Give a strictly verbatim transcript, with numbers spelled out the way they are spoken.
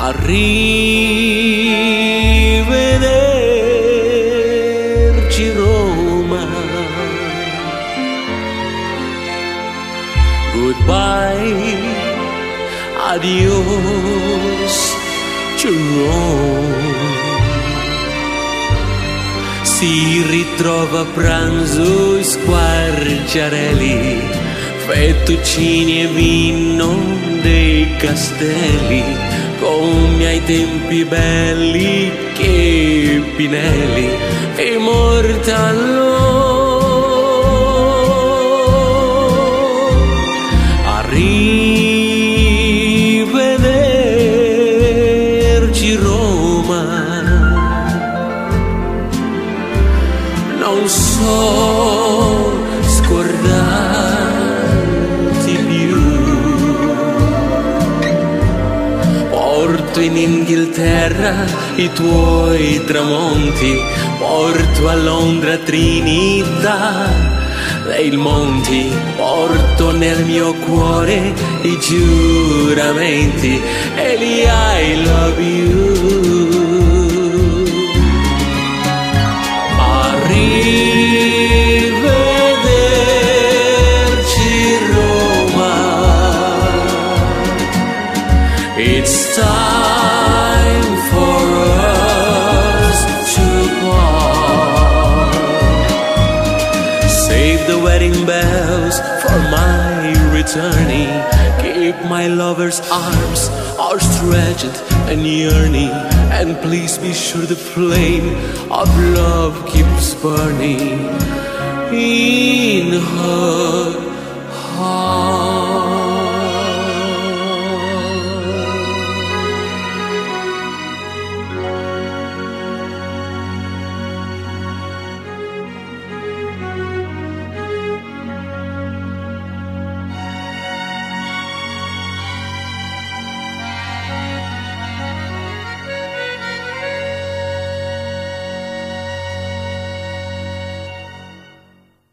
Arrivederci Roma. Goodbye, adios to Rome. Si ritrova a pranzo i squarciarelli, fettuccini e vino dei castelli, come ai tempi belli che Pinelli e Mortallo. Arrivederci Roma. Non so scordarti più. Porto in Inghilterra i tuoi tramonti, porto a Londra Trinità dei monti, porto nel mio cuore i giuramenti e gli I love you. Arrivederci Roma. It's time for us to part. Save the wedding bells for my returning. Keep my lover's arms are stretched and yearning, and please be sure the flame of love keeps burning in her heart.